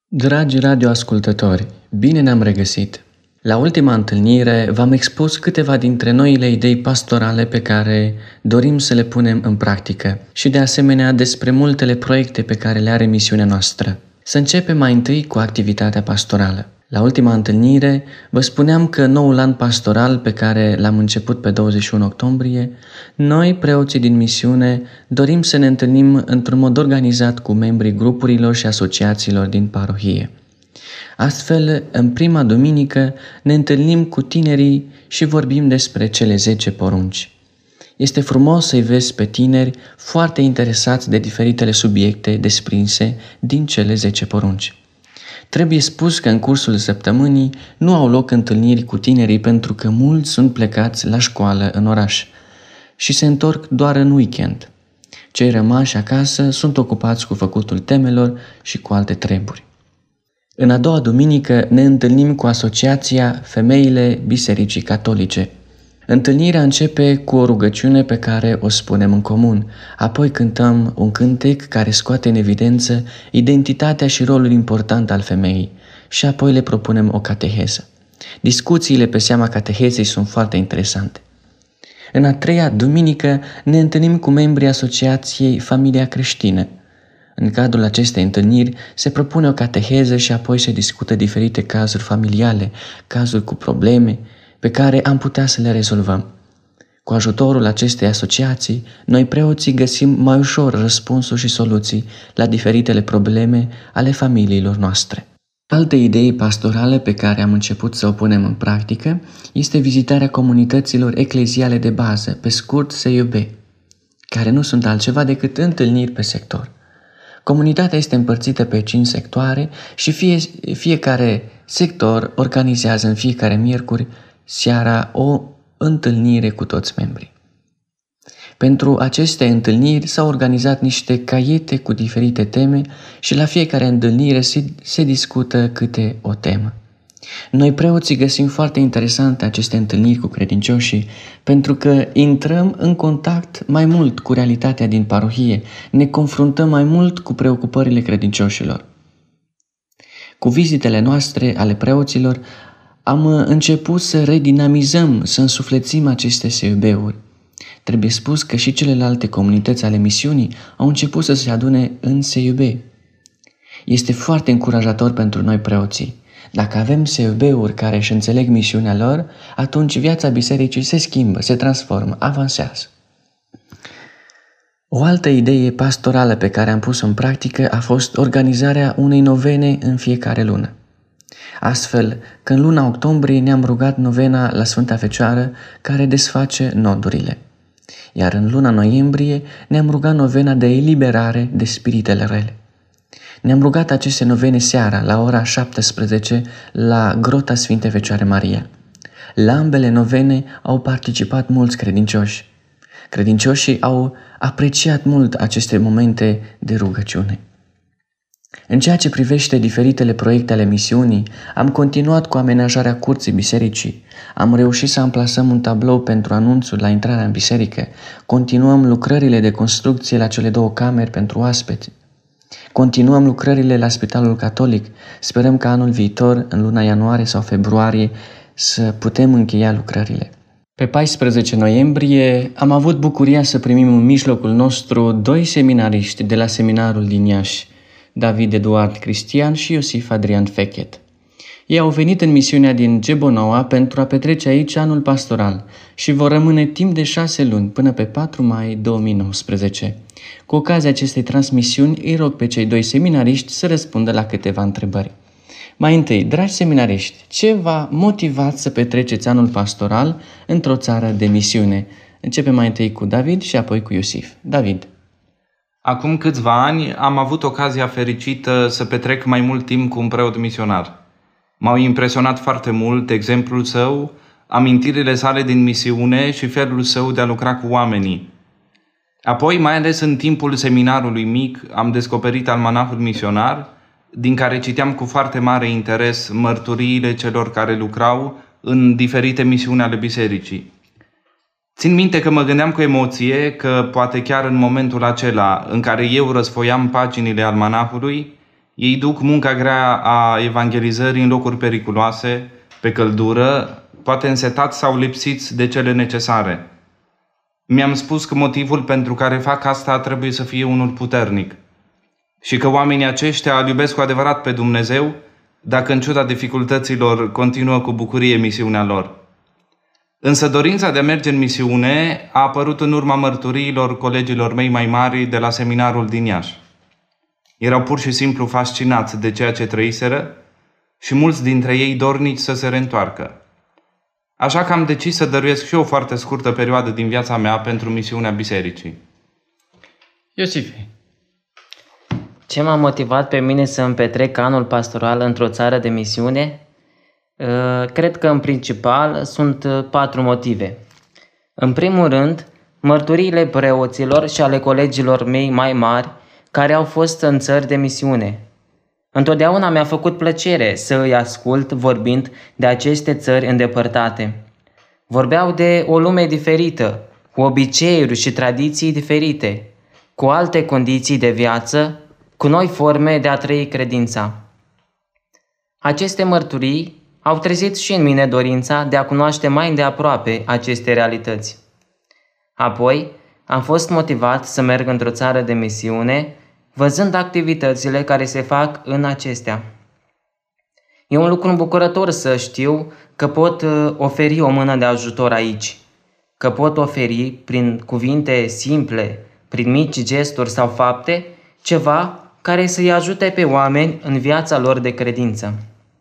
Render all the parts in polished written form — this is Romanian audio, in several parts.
Dragi radioascultători, bine ne-am regăsit! La ultima întâlnire v-am expus câteva dintre noile idei pastorale pe care dorim să le punem în practică și de asemenea despre multele proiecte pe care le are misiunea noastră. Să începem mai întâi cu activitatea pastorală. La ultima întâlnire vă spuneam că noul an pastoral pe care l-am început pe 21 octombrie, noi, preoții din misiune, dorim să ne întâlnim într-un mod organizat cu membrii grupurilor și asociațiilor din parohie. Astfel, în prima duminică ne întâlnim cu tinerii și vorbim despre cele 10 porunci. Este frumos să-i vezi pe tineri foarte interesați de diferitele subiecte desprinse din cele 10 porunci. Trebuie spus că în cursul săptămânii nu au loc întâlniri cu tinerii pentru că mulți sunt plecați la școală în oraș și se întorc doar în weekend. Cei rămași acasă sunt ocupați cu făcutul temelor și cu alte treburi. În a doua duminică ne întâlnim cu Asociația Femeile Bisericii Catolice. Întâlnirea începe cu o rugăciune pe care o spunem în comun, apoi cântăm un cântec care scoate în evidență identitatea și rolul important al femeii și apoi le propunem o cateheză. Discuțiile pe seama catehezei sunt foarte interesante. În a treia duminică ne întâlnim cu membrii Asociației Familia Creștină. În cadrul acestei întâlniri se propune o cateheză și apoi se discută diferite cazuri familiale, cazuri cu probleme, pe care am putea să le rezolvăm. Cu ajutorul acestei asociații, noi preoții găsim mai ușor răspunsuri și soluții la diferitele probleme ale familiilor noastre. Altă idee pastorală pe care am început să o punem în practică este vizitarea comunităților ecleziale de bază, pe scurt SEIUB, care nu sunt altceva decât întâlniri pe sector. Comunitatea este împărțită pe 5 sectoare și fiecare sector organizează în fiecare miercuri seara o întâlnire cu toți membrii. Pentru aceste întâlniri s-au organizat niște caiete cu diferite teme și la fiecare întâlnire se discută câte o temă. Noi preoții găsim foarte interesante aceste întâlniri cu credincioșii pentru că intrăm în contact mai mult cu realitatea din parohie, ne confruntăm mai mult cu preocupările credincioșilor. Cu vizitele noastre ale preoților am început să redinamizăm, să însuflețim aceste SEIUB-uri. Trebuie spus că și celelalte comunități ale misiunii au început să se adune în SEIUB. Este foarte încurajator pentru noi preoții. Dacă avem SEIUB-uri care își înțeleg misiunea lor, atunci viața bisericii se schimbă, se transformă, avansează. O altă idee pastorală pe care am pus-o în practică a fost organizarea unei novene în fiecare lună. Astfel, că în luna octombrie ne-am rugat novena la Sfânta Fecioară care desface nodurile. Iar în luna noiembrie ne-am rugat novena de eliberare de spiritele rele. Ne-am rugat aceste novene seara la ora 17 la Grota Sfinte Fecioare Maria. La ambele novene au participat mulți credincioși. Credincioșii au apreciat mult aceste momente de rugăciune. În ceea ce privește diferitele proiecte ale misiunii, am continuat cu amenajarea curții bisericii, am reușit să amplasăm un tablou pentru anunțul la intrarea în biserică, continuăm lucrările de construcție la cele 2 camere pentru oaspeți, continuăm lucrările la Spitalul Catolic, sperăm că anul viitor, în luna ianuarie sau februarie, să putem încheia lucrările. Pe 14 noiembrie am avut bucuria să primim în mijlocul nostru 2 seminariști de la seminarul din Iași, David Eduard Cristian și Iosif Adrian Fechet. Ei au venit în misiunea din Gebonoa pentru a petrece aici anul pastoral și vor rămâne timp de 6 luni până pe 4 mai 2019. Cu ocazia acestei transmisiuni îi rog pe cei 2 seminariști să răspundă la câteva întrebări. Mai întâi, dragi seminariști, ce v-a motivat să petreceți anul pastoral într-o țară de misiune? Începem mai întâi cu David și apoi cu Iosif. David. Acum câțiva ani am avut ocazia fericită să petrec mai mult timp cu un preot misionar. M-au impresionat foarte mult exemplul său, amintirile sale din misiune și felul său de a lucra cu oamenii. Apoi, mai ales în timpul seminarului mic, am descoperit almanahul misionar, din care citeam cu foarte mare interes mărturiile celor care lucrau în diferite misiuni ale bisericii. Țin minte că mă gândeam cu emoție că poate chiar în momentul acela în care eu răsfoiam paginile almanahului, Ei duc munca grea a evangelizării în locuri periculoase, pe căldură, poate însetați sau lipsiți de cele necesare. Mi-am spus că motivul pentru care fac asta trebuie să fie unul puternic și că oamenii aceștia îl iubesc cu adevărat pe Dumnezeu, dacă în ciuda dificultăților continuă cu bucurie misiunea lor. Însă dorința de a merge în misiune a apărut în urma mărturiilor colegilor mei mai mari de la seminarul din Iași. Erau pur și simplu fascinați de ceea ce trăiseră și mulți dintre ei dornici să se reîntoarcă. Așa că am decis să dăruiesc și o foarte scurtă perioadă din viața mea pentru misiunea bisericii. Iosife. Ce m-a motivat pe mine să îmi petrec anul pastoral într-o țară de misiune? Cred că în principal sunt 4 motive. În primul rând, mărturiile preoților și ale colegilor mei mai mari care au fost în țări de misiune. Întotdeauna mi-a făcut plăcere să îi ascult vorbind de aceste țări îndepărtate. Vorbeau de o lume diferită, cu obiceiuri și tradiții diferite, cu alte condiții de viață, cu noi forme de a trăi credința. Aceste mărturii au trezit și în mine dorința de a cunoaște mai îndeaproape aceste realități. Apoi, am fost motivat să merg într-o țară de misiune, văzând activitățile care se fac în acestea. E un lucru îmbucurător să știu că pot oferi o mână de ajutor aici, că pot oferi prin cuvinte simple, prin mici gesturi sau fapte, ceva care să-i ajute pe oameni în viața lor de credință.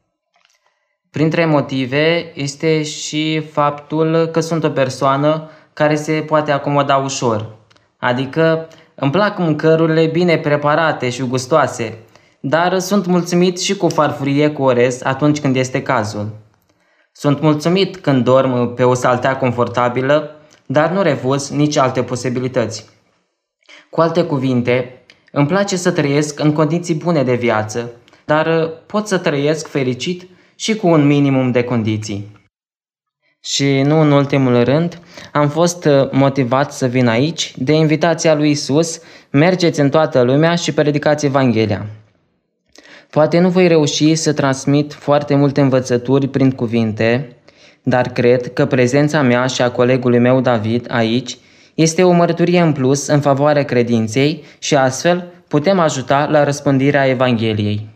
Printre motive este și faptul că sunt o persoană care se poate acomoda ușor, adică îmi plac mâncărurile bine preparate și gustoase, dar sunt mulțumit și cu farfurie cu orez atunci când este cazul. Sunt mulțumit când dorm pe o saltea confortabilă, dar nu refuz nici alte posibilități. Cu alte cuvinte, îmi place să trăiesc în condiții bune de viață, dar pot să trăiesc fericit și cu un minimum de condiții. Și nu în ultimul rând, am fost motivat să vin aici de invitația lui Isus: mergeți în toată lumea și predicați Evanghelia. Poate nu voi reuși să transmit foarte multe învățături prin cuvinte, dar cred că prezența mea și a colegului meu David aici este o mărturie în plus în favoarea credinței și astfel putem ajuta la răspândirea Evangheliei.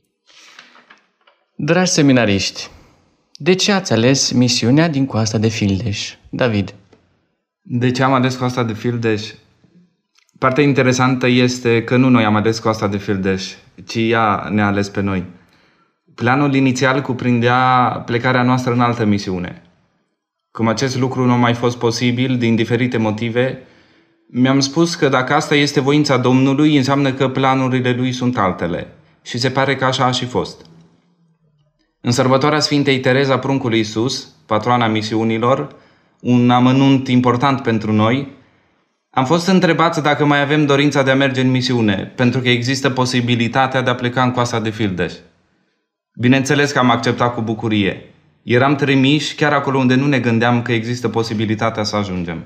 Dragi seminariști, de ce ați ales misiunea din Coasta de Fildeș? David. De ce am ales Coasta de Fildeș? Partea interesantă este că nu noi am ales Coasta de Fildeș, ci ea ne-a ales pe noi. Planul inițial cuprindea plecarea noastră în altă misiune. Cum acest lucru nu a mai fost posibil din diferite motive, mi-am spus că dacă asta este voința Domnului, înseamnă că planurile Lui sunt altele. Și se pare că așa a și fost. În sărbătoarea Sfintei Tereza Pruncului Iisus, patroana misiunilor, un amănunt important pentru noi, am fost întrebați dacă mai avem dorința de a merge în misiune, pentru că există posibilitatea de a pleca în Coasta de Fildeș. Bineînțeles că am acceptat cu bucurie. Eram trimiși chiar acolo unde nu ne gândeam că există posibilitatea să ajungem.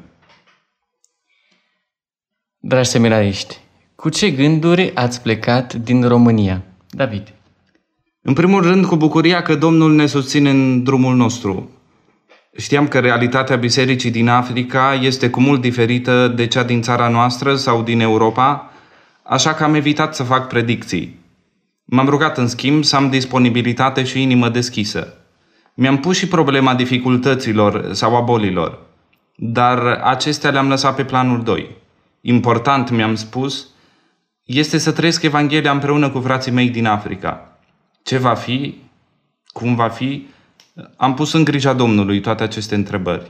Dragi seminariști, cu ce gânduri ați plecat din România? David. În primul rând, cu bucuria că Domnul ne susține în drumul nostru. Știam că realitatea bisericii din Africa este cu mult diferită de cea din țara noastră sau din Europa, așa că am evitat să fac predicții. M-am rugat, în schimb, să am disponibilitate și inimă deschisă. Mi-am pus și problema dificultăților sau a bolilor, dar acestea le-am lăsat pe planul 2. Important, mi-am spus, este să trăiesc Evanghelia împreună cu frații mei din Africa. Ce va fi? Cum va fi? Am pus în grija Domnului toate aceste întrebări.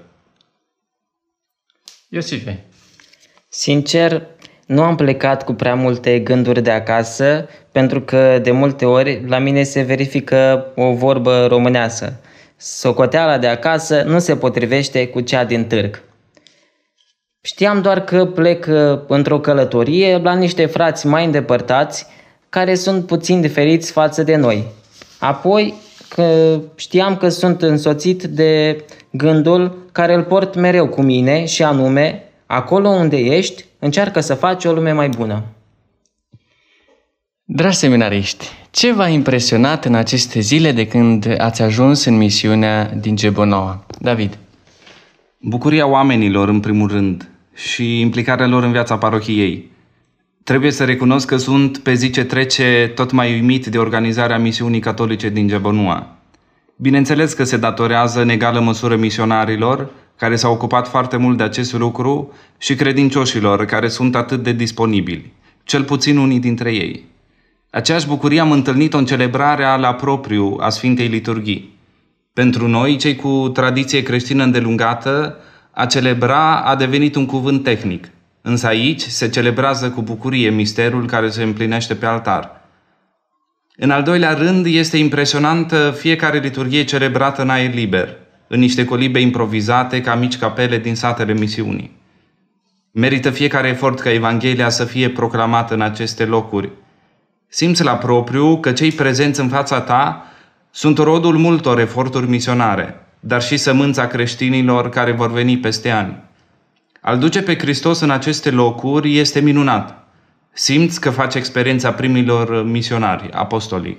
Iosife. Sincer, nu am plecat cu prea multe gânduri de acasă, pentru că de multe ori la mine se verifică o vorbă româneasă. Socoteala de acasă nu se potrivește cu cea din târg. Știam doar că plec într-o călătorie la niște frați mai îndepărtați, care sunt puțin diferiți față de noi. Apoi, că știam că sunt însoțit de gândul care îl port mereu cu mine și anume, acolo unde ești, încearcă să faci o lume mai bună. Dragi seminariști, ce v-a impresionat în aceste zile de când ați ajuns în misiunea din Gebonoa? David. Bucuria oamenilor, în primul rând, și implicarea lor în viața parohiei. Trebuie să recunosc că sunt, pe zi ce trece, tot mai uimit de organizarea misiunii catolice din Gebonoa. Bineînțeles că se datorează în egală măsură misionarilor, care s-au ocupat foarte mult de acest lucru, și credincioșilor, care sunt atât de disponibili, cel puțin unii dintre ei. Aceeași bucurie am întâlnit-o în celebrarea la propriu a Sfintei Liturghii. Pentru noi, cei cu tradiție creștină îndelungată, a celebra a devenit un cuvânt tehnic, însă aici se celebrează cu bucurie misterul care se împlinește pe altar. În al doilea rând, este impresionantă fiecare liturghie celebrată în aer liber, în niște colibe improvizate ca mici capele din satele misiunii. Merită fiecare efort ca Evanghelia să fie proclamată în aceste locuri. Simți la propriu că cei prezenți în fața ta sunt rodul multor eforturi misionare, dar și sămânța creștinilor care vor veni peste ani. Al duce pe Hristos în aceste locuri este minunat. Simți că faci experiența primilor misionari, apostolii.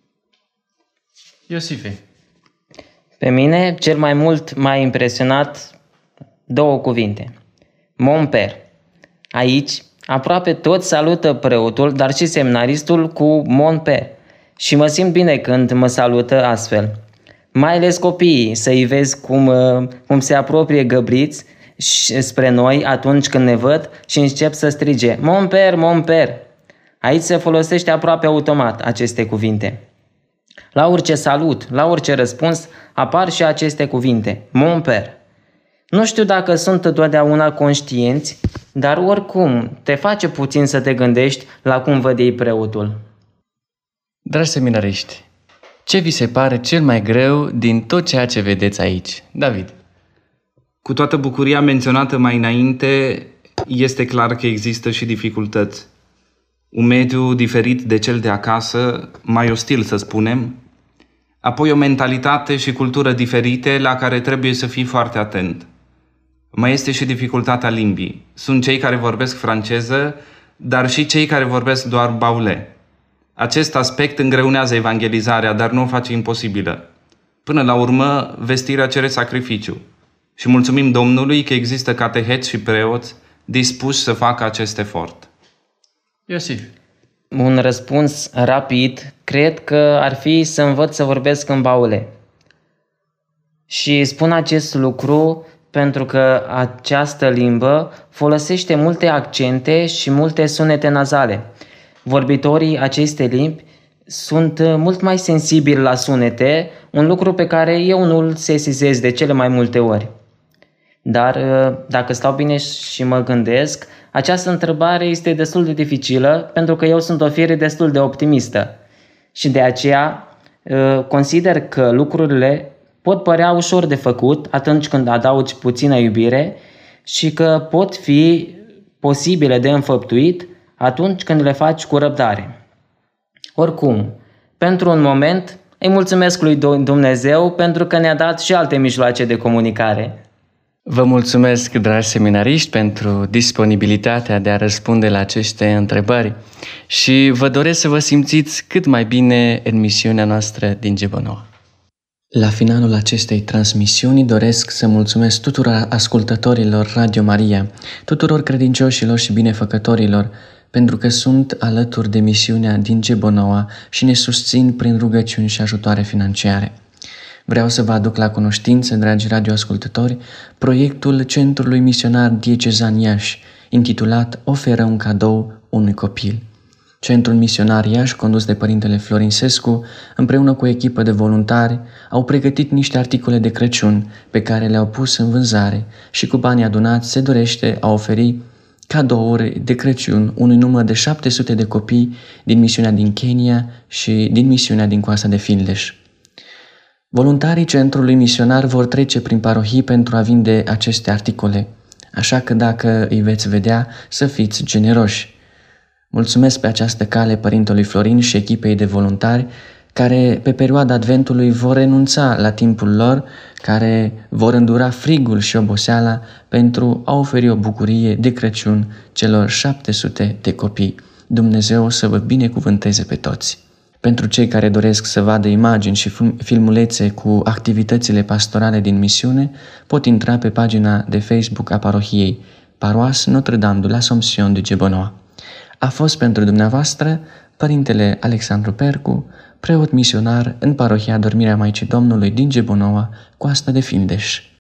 Iosife. Pe mine, cel mai mult m-a impresionat două cuvinte. Mon père. Aici, aproape toți salută preotul, dar și seminaristul cu mon père. Și mă simt bine când mă salută astfel. Mai ales copiii, să-i vezi cum se apropie găbriți spre noi atunci când ne văd și încep să strige mon père, mon père. Aici se folosește aproape automat aceste cuvinte. La orice salut, la orice răspuns, apar și aceste cuvinte, mon père. Nu știu dacă sunt totdeauna conștienți, dar oricum te face puțin să te gândești la cum văd ei preotul. Dragi seminariști, ce vi se pare cel mai greu din tot ceea ce vedeți aici? David. Cu toată bucuria menționată mai înainte, este clar că există și dificultăți. Un mediu diferit de cel de acasă, mai ostil să spunem, apoi o mentalitate și cultură diferite la care trebuie să fii foarte atent. Mai este și dificultatea limbii. Sunt cei care vorbesc franceză, dar și cei care vorbesc doar baule. Acest aspect îngreunează evangelizarea, dar nu o face imposibilă. Până la urmă, vestirea cere sacrificiu. Și mulțumim Domnului că există cateheți și preoți dispuși să facă acest efort. Iosif. Un răspuns rapid, cred că ar fi să învăț să vorbesc în baule. Și spun acest lucru pentru că această limbă folosește multe accente și multe sunete nazale. Vorbitorii acestei limbi sunt mult mai sensibili la sunete, un lucru pe care eu nu-l sesizez de cele mai multe ori. Dar dacă stau bine și mă gândesc, această întrebare este destul de dificilă pentru că eu sunt o fire destul de optimistă și de aceea consider că lucrurile pot părea ușor de făcut atunci când adaugi puțină iubire și că pot fi posibile de înfăptuit atunci când le faci cu răbdare. Oricum, pentru un moment îi mulțumesc lui Dumnezeu pentru că ne-a dat și alte mijloace de comunicare. Vă mulțumesc, dragi seminariști, pentru disponibilitatea de a răspunde la aceste întrebări și vă doresc să vă simțiți cât mai bine în misiunea noastră din Gebonoa. La finalul acestei transmisiuni doresc să mulțumesc tuturor ascultătorilor Radio Maria, tuturor credincioșilor și binefăcătorilor, pentru că sunt alături de misiunea din Gebonoa și ne susțin prin rugăciuni și ajutoare financiare. Vreau să vă aduc la cunoștință, dragi radioascultători, proiectul Centrului Misionar Diecezan Iași, intitulat Oferă un cadou unui copil. Centrul Misionar Iași, condus de Părintele Florin Sescu, împreună cu o echipă de voluntari, au pregătit niște articole de Crăciun pe care le-au pus în vânzare și cu banii adunați se dorește a oferi cadouri de Crăciun unui număr de 700 de copii din misiunea din Kenya și din misiunea din Coasta de Fildeș. Voluntarii Centrului Misionar vor trece prin parohii pentru a vinde aceste articole, așa că dacă îi veți vedea, să fiți generoși. Mulțumesc pe această cale Părintelui Florin și echipei de voluntari care pe perioada Adventului vor renunța la timpul lor, care vor îndura frigul și oboseala pentru a oferi o bucurie de Crăciun celor 700 de copii. Dumnezeu să vă binecuvânteze pe toți! Pentru cei care doresc să vadă imagini și filmulețe cu activitățile pastorale din misiune, pot intra pe pagina de Facebook a parohiei Paroisse Notre-Dame de l'Assomption de Gebonoa. A fost pentru dumneavoastră Părintele Alexandru Percu, preot misionar în parohia Dormirea Maicii Domnului din Gebonoa, Coasta de Fildeș.